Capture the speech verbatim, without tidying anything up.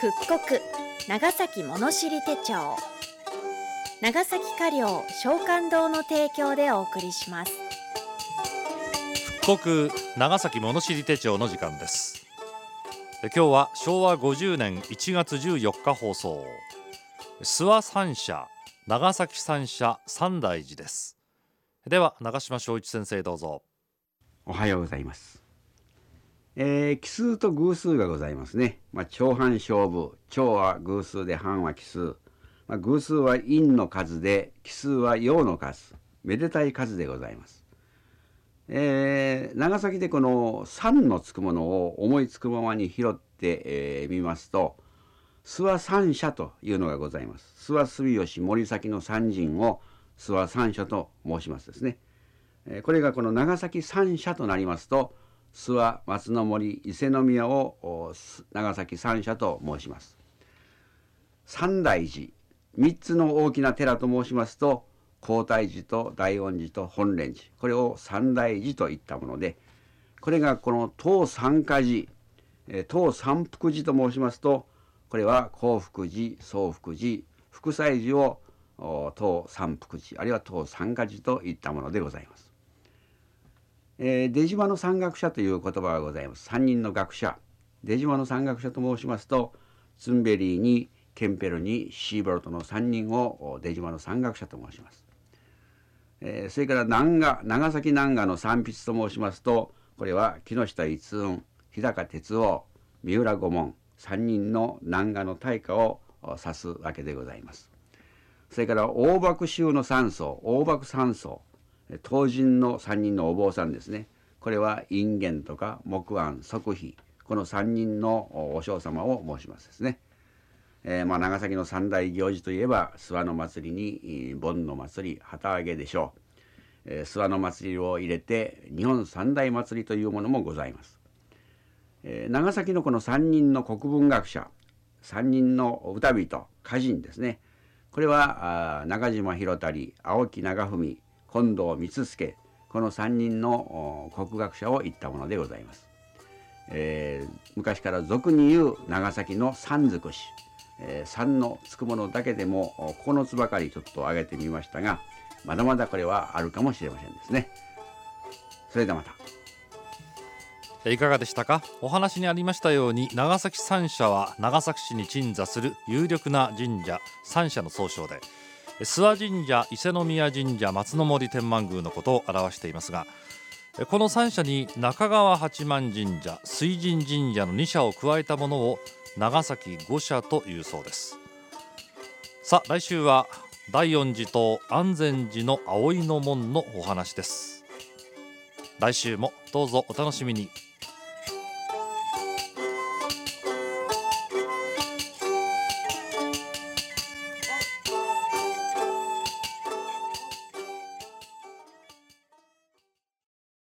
復刻長崎物知り手帳、長崎華領商館堂の提供でお送りします。 復刻長崎物知り手帳の時間です。今日はしょうわごじゅうねんいちがつじゅうよっか放送、諏訪三社長崎三社三大寺です。では長島正一先生、どうぞ。 おはようございます。えー、奇数と偶数がございますね。まあ、長半勝負、長は偶数で半は奇数、まあ、偶数は陰の数で奇数は陽の数、めでたい数でございます。えー、長崎でこの三のつくものを思いつくままに拾ってえー、みますと、諏訪三社というのがございます。諏訪住吉森崎の三神を諏訪三社と申しますですね。えー、これがこの長崎三社となりますと、諏訪、松の森、伊勢宮を長崎三社と申します。三大寺、三つの大きな寺と申しますと、皇太寺と大恩寺と本蓮寺、これを三大寺といったもので、これがこの東三華寺、東三福寺と申しますと、これは興福寺、宗福寺、福西寺を東三福寺、あるいは東三華寺といったものでございます。えー、出島の山岳者という言葉がございます。三人の学者、出島の山岳者と申しますと、ツンベリーにケンペルにシーボルトの三人を出島の山岳者と申します。えー、それから南賀、長崎南賀の三筆と申しますと、これは木下一雲、日高哲夫、三浦五門、三人の南賀の大家を指すわけでございます。それから大幕宗の三僧、大幕三僧、東神の三人のお坊さんですね。これは隠元とか木庵、即妃、この三人のお嬢様を申しますですね。えー、まあ長崎の三大行事といえば、諏訪の祭りに盆の祭り、旗揚げでしょう。えー、諏訪の祭りを入れて日本三大祭りというものもございます。えー、長崎のこの三人の国文学者、三人の歌人、歌人ですね。これは中島広足、青木長文、近藤光助、この三人の国学者を言ったものでございます。えー、昔から俗に言う長崎の三尽くし、えー、三のつくものだけでもここのつばかりちょっと挙げてみましたが、まだまだこれはあるかもしれませんですね。それではまた。 いかがでしたか。お話にありましたように、長崎三社は長崎市に鎮座する有力な神社三社の総称で、諏訪神社、伊勢宮神社、松の森天満宮のことを表していますが、この三社に中川八幡神社、水神神社のに社を加えたものを長崎五社というそうです。さあ、来週は大恩寺と安全寺の葵の門のお話です。来週もどうぞお楽しみに。